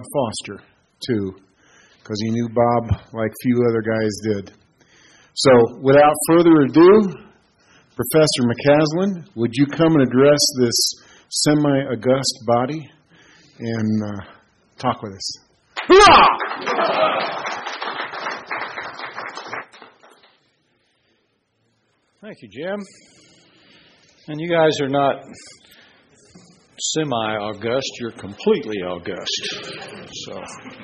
Foster, too, because he knew Bob like few other guys did. So, without further ado, Professor McCaslin, would you come and address this semi-august body and talk with us? Hoorah! Thank you, Jim. And you guys are not semi-august, you're completely august. So,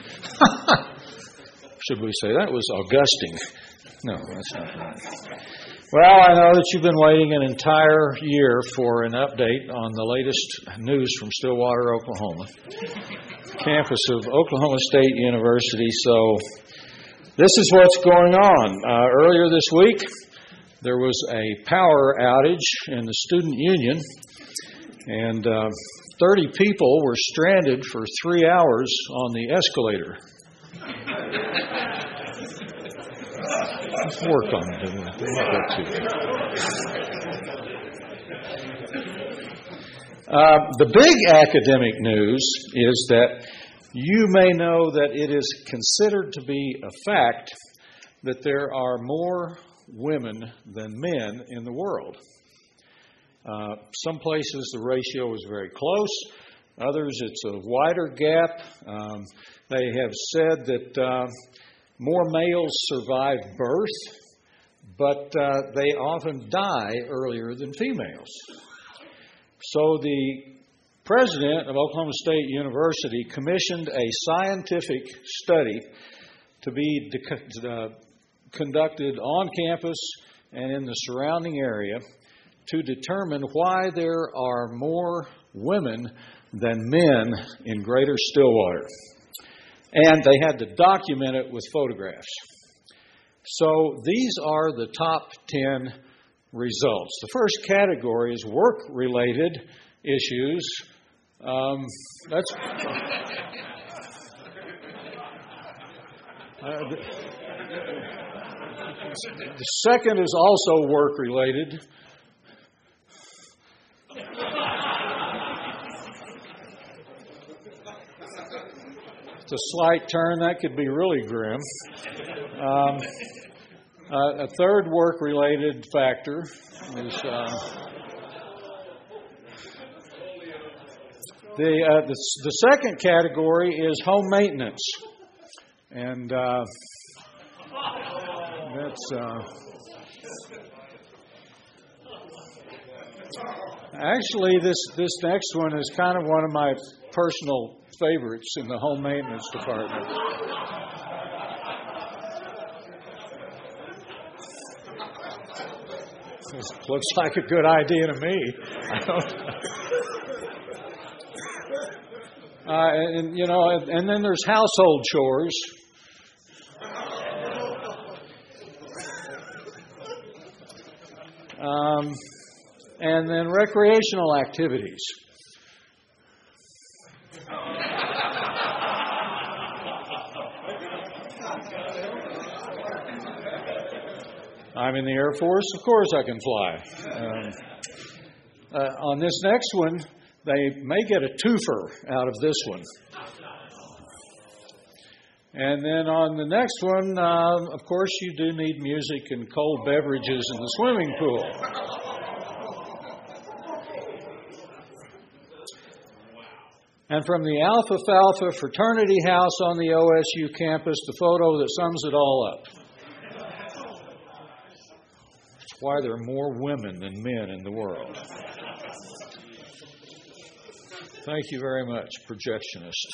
should we say that was augusting? No, that's not right. Well, I know that you've been waiting an entire year for an update on the latest news from Stillwater, Oklahoma, campus of Oklahoma State University. So this is what's going on. Earlier this week, there was a power outage in the student union, and 30 people were stranded for 3 hours on the escalator. Let's work on it. The big academic news is that you may know that it is considered to be a fact that there are more women than men in the world. Some places the ratio is very close. Others it's a wider gap. They have said that more males survive birth, but they often die earlier than females. So the president of Oklahoma State University commissioned a scientific study to be conducted on campus and in the surrounding area to determine why there are more women than men in Greater Stillwater. And they had to document it with photographs. So these are the top 10 results. The first category is work-related issues. The second is also work-related. It's a slight turn. That could be really grim. A third work-related factor is the second category is home maintenance, and that's actually this next one is kind of one of my personal favorites in the home maintenance department. This looks like a good idea to me. And then there's household chores. And then recreational activities. I'm in the Air Force, of course I can fly. On this next one, they may get a twofer out of this one. And then on the next one, of course, you do need music and cold beverages in the swimming pool. And from the Alpha Phi fraternity house on the OSU campus, the photo that sums it all up. That's why there are more women than men in the world. Thank you very much, projectionist.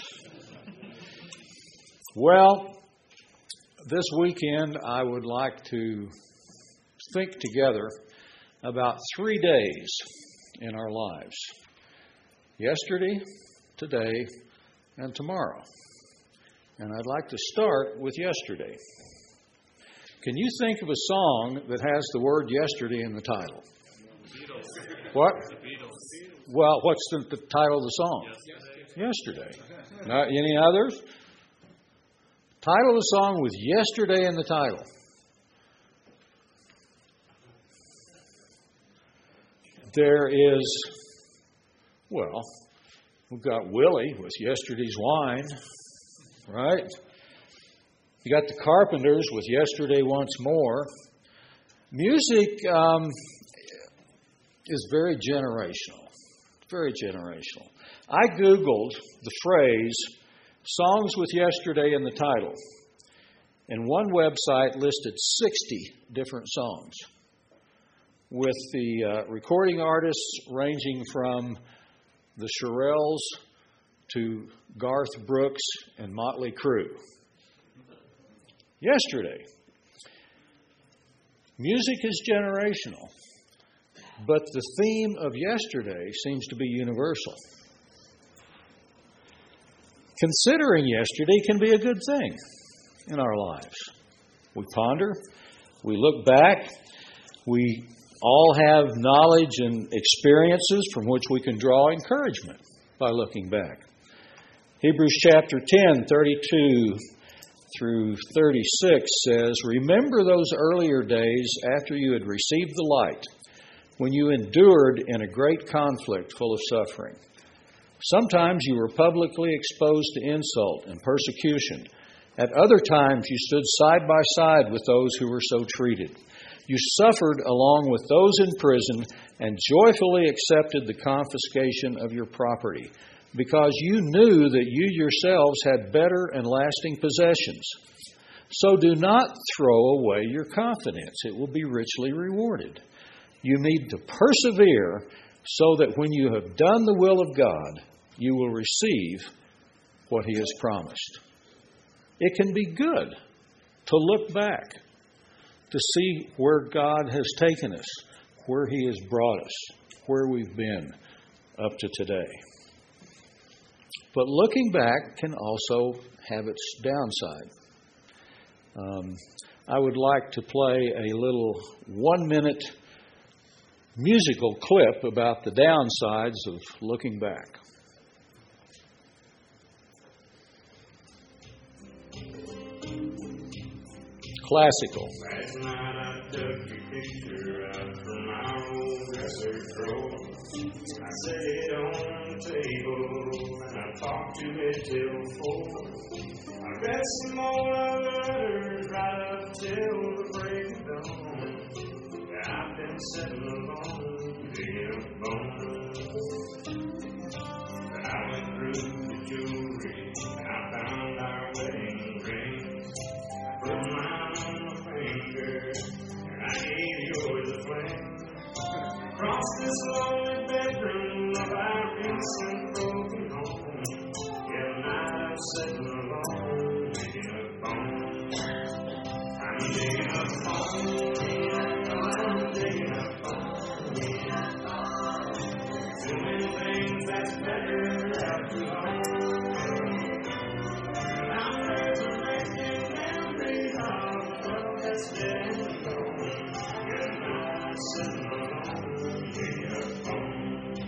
Well, this weekend I would like to think together about 3 days in our lives. Yesterday, today, and tomorrow. And I'd like to start with yesterday. Can you think of a song that has the word yesterday in the title? What? Well, what's the title of the song? Yesterday. Any others? Title of the song with yesterday in the title. There is, well, we've got Willie with Yesterday's Wine. right? You got the Carpenters with Yesterday Once More. Music is very generational. Very generational. I Googled the phrase songs with yesterday in the title, and one website listed 60 different songs, with the recording artists ranging from the Shirelles to Garth Brooks and Motley Crue. Yesterday. Music is generational, but the theme of yesterday seems to be universal. Considering yesterday can be a good thing in our lives. We ponder, we look back, we all have knowledge and experiences from which we can draw encouragement by looking back. Hebrews chapter 10, 32 through 36 says, "Remember those earlier days after you had received the light, when you endured in a great conflict full of suffering. Sometimes you were publicly exposed to insult and persecution. At other times you stood side by side with those who were so treated. You suffered along with those in prison and joyfully accepted the confiscation of your property, because you knew that you yourselves had better and lasting possessions. So do not throw away your confidence. It will be richly rewarded. You need to persevere so that when you have done the will of God, you will receive what He has promised." It can be good to look back, to see where God has taken us, where He has brought us, where we've been up to today. But looking back can also have its downside. I would like to play a little 1-minute musical clip about the downsides of looking back. Classical. Last night I took your picture out from my old dresser drawer. I set it on the table and I talked to it till 4. I read some more of the letters right up till the break of dawn. Yeah, I've been sitting alone, digging up bones. But I went through the jewelry and I found our wedding ring. I put mine on my finger and I gave yours a fling. Across this lonely bedroom of our recent broken home, yeah, now I'm sitting alone, digging up bones. I'm digging up bones, I'm digging up bones. Doing things that's better after long. And I'm resurrecting memories of the love that's dead and gone. Yeah, now I'm sitting alone, digging up bones.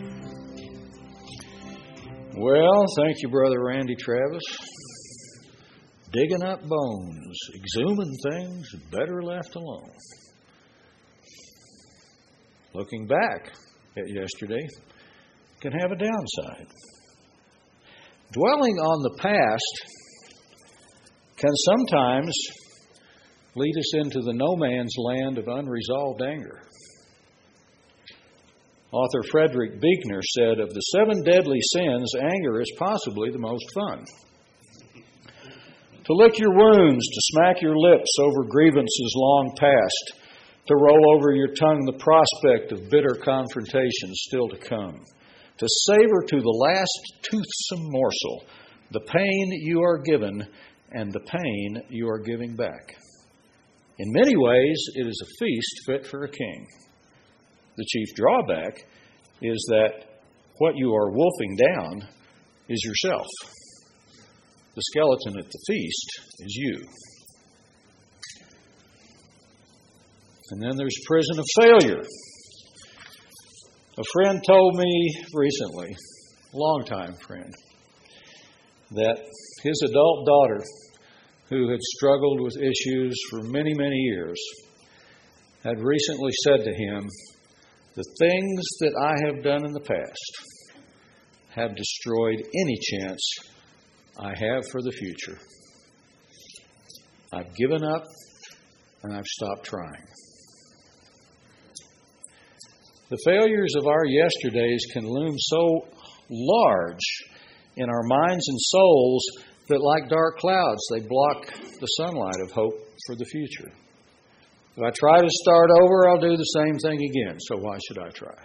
Well, thank you, Brother Randy Travis. Digging up bones, exhuming things better left alone. Looking back at yesterday can have a downside. Dwelling on the past can sometimes lead us into the no man's land of unresolved anger. Author Frederick Buechner said, "Of the 7 deadly sins, anger is possibly the most fun. To lick your wounds, to smack your lips over grievances long past, to roll over your tongue the prospect of bitter confrontations still to come, to savor to the last toothsome morsel the pain you are given and the pain you are giving back. In many ways, it is a feast fit for a king. The chief drawback is that what you are wolfing down is yourself. The skeleton at the feast is you." And then there's prison of failure. A friend told me recently, a longtime friend, that his adult daughter, who had struggled with issues for many, many years, had recently said to him, "The things that I have done in the past have destroyed any chance I have for the future. I've given up and I've stopped trying. The failures of our yesterdays can loom so large in our minds and souls that, like dark clouds, they block the sunlight of hope for the future. If I try to start over, I'll do the same thing again, so why should I try?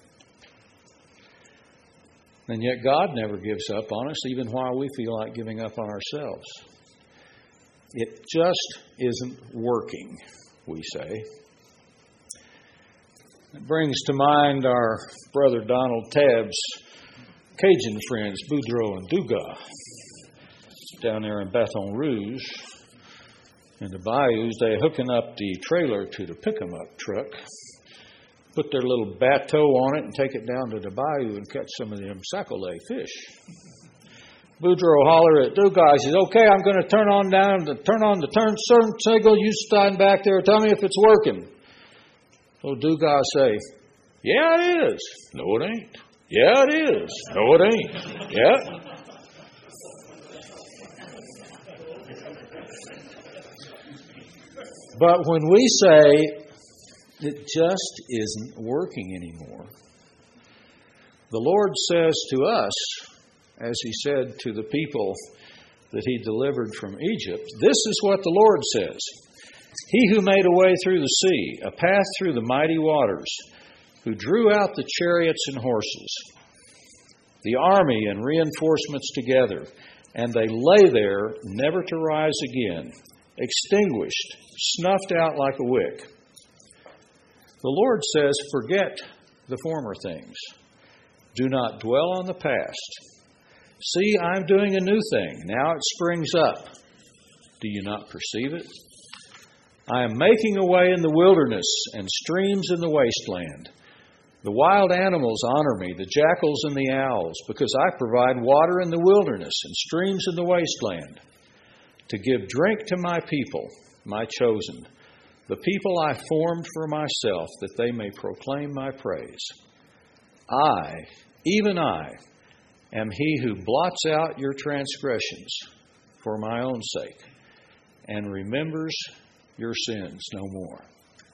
And yet God never gives up on us, even while we feel like giving up on ourselves. It just isn't working, we say. It brings to mind our brother Donald Tabb's Cajun friends, Boudreaux and Dugas, down there in Baton Rouge. In the bayous, they hooking up the trailer to the pick-em-up truck, put their little bateau on it and take it down to the bayou and catch some of them sac-a-lait fish. Boudreaux holler at Dugas, he says, "Okay, I'm going to turn on the turn signal. You stand back there. Tell me if it's working." So Dugas say, "Yeah, it is." "No, it ain't." "Yeah, it is." "No, it ain't." "Yeah." But when we say it just isn't working anymore, the Lord says to us, as He said to the people that He delivered from Egypt, this is what the Lord says. He who made a way through the sea, a path through the mighty waters, who drew out the chariots and horses, the army and reinforcements together, and they lay there never to rise again, extinguished, snuffed out like a wick. The Lord says, forget the former things. Do not dwell on the past. See, I'm doing a new thing. Now it springs up. Do you not perceive it? I am making a way in the wilderness and streams in the wasteland. The wild animals honor me, the jackals and the owls, because I provide water in the wilderness and streams in the wasteland, to give drink to my people, my chosen, the people I formed for myself, that they may proclaim my praise. I, even I, am He who blots out your transgressions for my own sake and remembers your sins no more.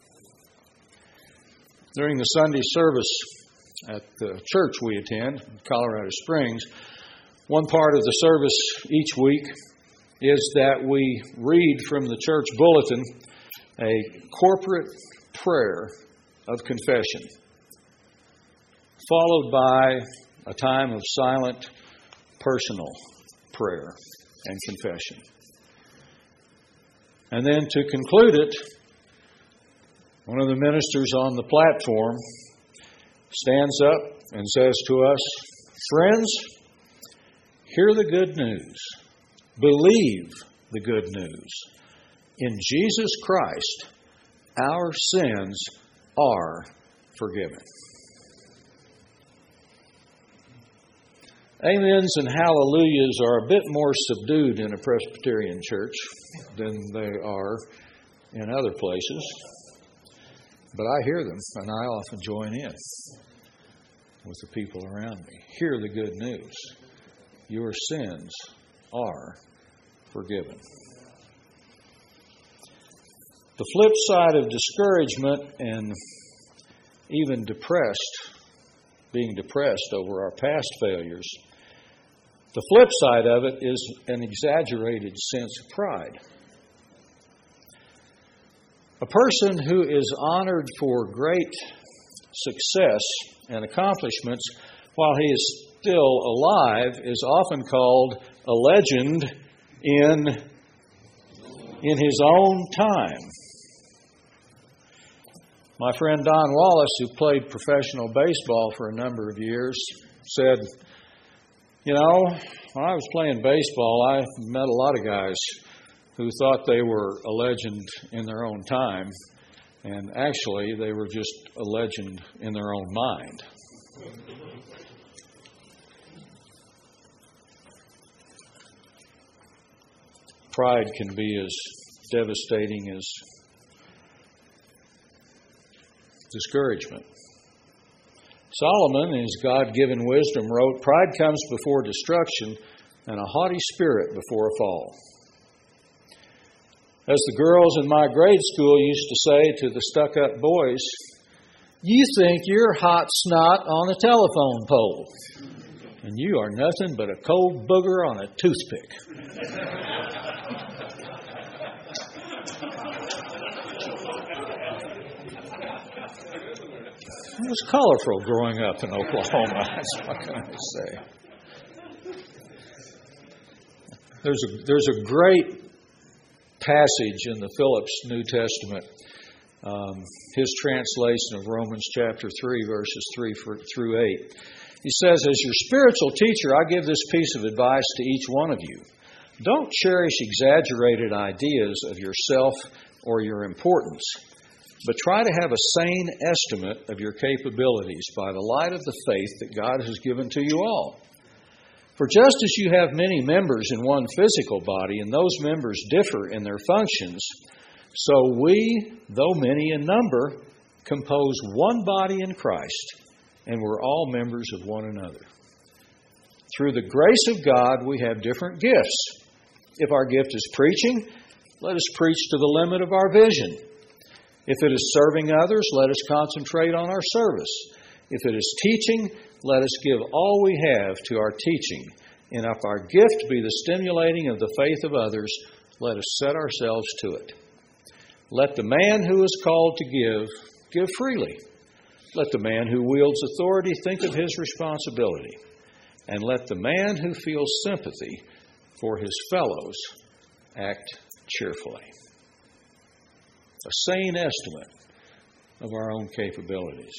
During the Sunday service at the church we attend, Colorado Springs, one part of the service each week is that we read from the church bulletin a corporate prayer of confession, followed by a time of silent, personal prayer and confession. And then to conclude it, one of the ministers on the platform stands up and says to us, friends, hear the good news. Believe the good news. In Jesus Christ, our sins are forgiven. Amens and hallelujahs are a bit more subdued in a Presbyterian church than they are in other places. But I hear them, and I often join in with the people around me. Hear the good news. Your sins are forgiven. The flip side of discouragement and even being depressed over our past failures, the flip side of it is an exaggerated sense of pride. A person who is honored for great success and accomplishments while he is still alive is often called a legend in his own time. My friend Don Wallace, who played professional baseball for a number of years, said, when I was playing baseball, I met a lot of guys who thought they were a legend in their own time, and actually they were just a legend in their own mind. Pride can be as devastating as discouragement. Solomon, in his God-given wisdom, wrote, "Pride comes before destruction, and a haughty spirit before a fall. As the girls in my grade school used to say to the stuck-up boys, "You think you're hot snot on a telephone pole, and you are nothing but a cold booger on a toothpick." It was colorful growing up in Oklahoma. That's what can I say. There's a great passage in the Phillips New Testament, his translation of Romans chapter 3, verses 3 through 8. He says, "As your spiritual teacher, I give this piece of advice to each one of you. Don't cherish exaggerated ideas of yourself or your importance, but try to have a sane estimate of your capabilities by the light of the faith that God has given to you all. For just as you have many members in one physical body, and those members differ in their functions, so we, though many in number, compose one body in Christ, and we're all members of one another. Through the grace of God, we have different gifts. If our gift is preaching, let us preach to the limit of our vision. If it is serving others, let us concentrate on our service. If it is teaching, let us give all we have to our teaching. And if our gift be the stimulating of the faith of others, let us set ourselves to it. Let the man who is called to give freely. Let the man who wields authority think of his responsibility. And let the man who feels sympathy for his fellows act cheerfully." A sane estimate of our own capabilities.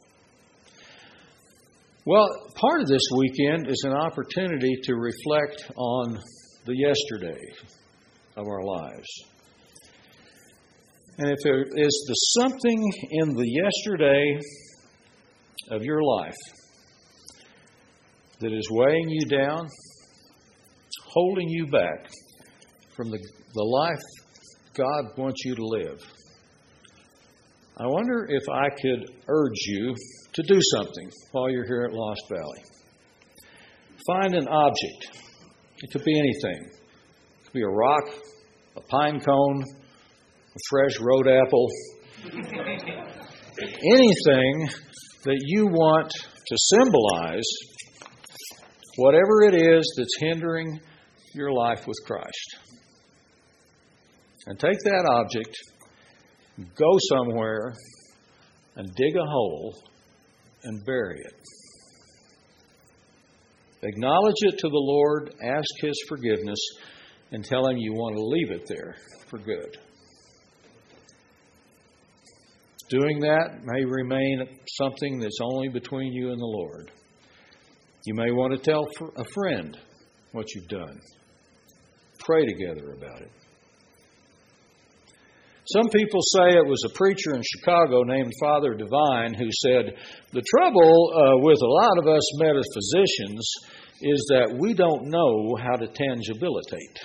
Well, part of this weekend is an opportunity to reflect on the yesterday of our lives. And if there is something in the yesterday of your life that is weighing you down, holding you back from the life God wants you to live, I wonder if I could urge you to do something while you're here at Lost Valley. Find an object. It could be anything. It could be a rock, a pine cone, a fresh road apple, anything that you want to symbolize whatever it is that's hindering your life with Christ. And take that object, go somewhere, and dig a hole and bury it. Acknowledge it to the Lord, ask His forgiveness, and tell Him you want to leave it there for good. Doing that may remain something that's only between you and the Lord. You may want to tell a friend what you've done. Pray together about it. Some people say it was a preacher in Chicago named Father Divine who said, "The trouble with a lot of us metaphysicians is that we don't know how to tangibilitate."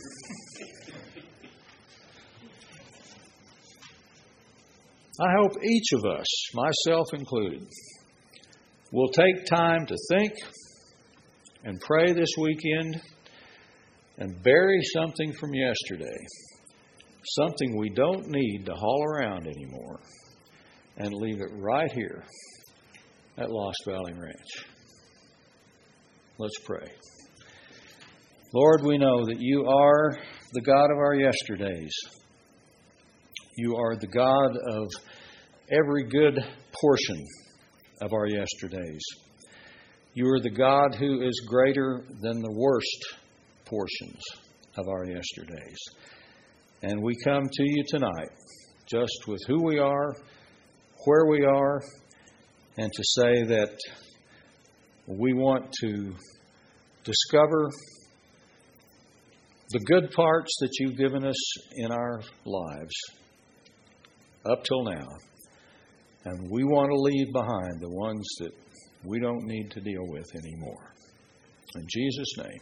I hope each of us, myself included, will take time to think and pray this weekend and bury something from yesterday. Something we don't need to haul around anymore, and leave it right here at Lost Valley Ranch. Let's pray. Lord, we know that You are the God of our yesterdays. You are the God of every good portion of our yesterdays. You are the God who is greater than the worst portions of our yesterdays. And we come to You tonight just with who we are, where we are, and to say that we want to discover the good parts that You've given us in our lives up till now. And we want to leave behind the ones that we don't need to deal with anymore. In Jesus' name,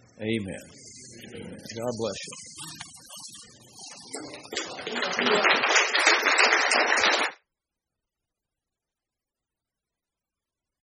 amen. Amen. God bless you.